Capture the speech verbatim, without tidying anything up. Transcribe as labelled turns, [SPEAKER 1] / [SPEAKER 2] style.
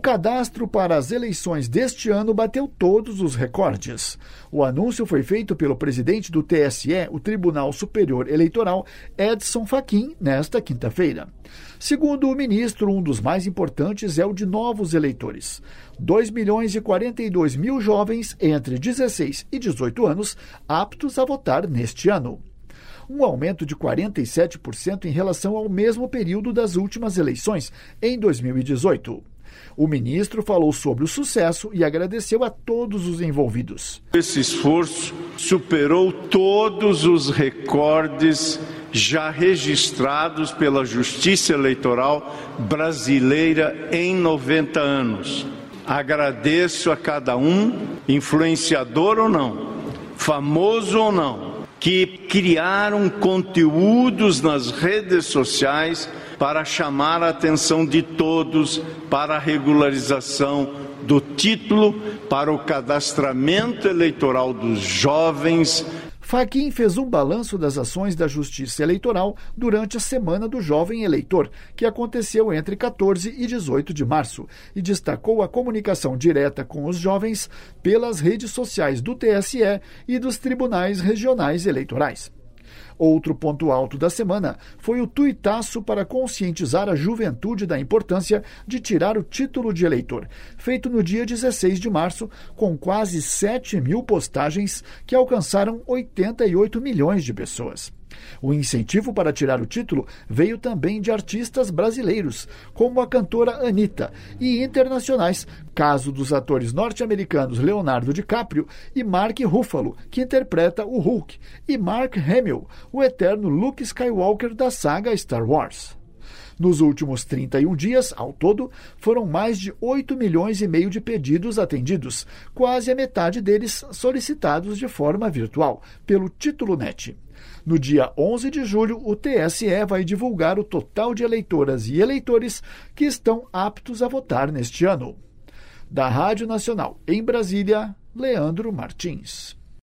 [SPEAKER 1] cadastro para as eleições deste ano bateu todos os recordes. O anúncio foi feito pelo presidente do T S E, o Tribunal Superior Eleitoral, Edson Fachin, nesta quinta-feira. Segundo o ministro, um dos mais importantes é o de novos eleitores. dois milhões e quarenta e dois mil jovens entre dezesseis e dezoito anos aptos a votar neste ano. Um aumento de quarenta e sete por cento em relação ao mesmo período das últimas eleições, em dois mil e dezoito. O ministro falou sobre o sucesso e agradeceu a todos os envolvidos.
[SPEAKER 2] Esse esforço superou todos os recordes já registrados pela Justiça Eleitoral brasileira em noventa anos. Agradeço a cada um, influenciador ou não, famoso ou não, que criaram conteúdos nas redes sociais para chamar a atenção de todos para a regularização do título, para o cadastramento eleitoral dos jovens.
[SPEAKER 1] Fachin fez um balanço das ações da Justiça Eleitoral durante a Semana do Jovem Eleitor, que aconteceu entre quatorze e dezoito de março, e destacou a comunicação direta com os jovens pelas redes sociais do T S E e dos tribunais regionais eleitorais. Outro ponto alto da semana foi o tuitaço para conscientizar a juventude da importância de tirar o título de eleitor, feito no dia dezesseis de março, com quase sete mil postagens que alcançaram oitenta e oito milhões de pessoas. O incentivo para tirar o título veio também de artistas brasileiros, como a cantora Anitta, e internacionais, caso dos atores norte-americanos Leonardo DiCaprio e Mark Ruffalo, que interpreta o Hulk, e Mark Hamill, o eterno Luke Skywalker da saga Star Wars. Nos últimos trinta e um dias, ao todo, foram mais de oito milhões e meio de pedidos atendidos, quase a metade deles solicitados de forma virtual, pelo Título Net. No dia onze de julho, o T S E vai divulgar o total de eleitoras e eleitores que estão aptos a votar neste ano. Da Rádio Nacional, em Brasília, Leandro Martins.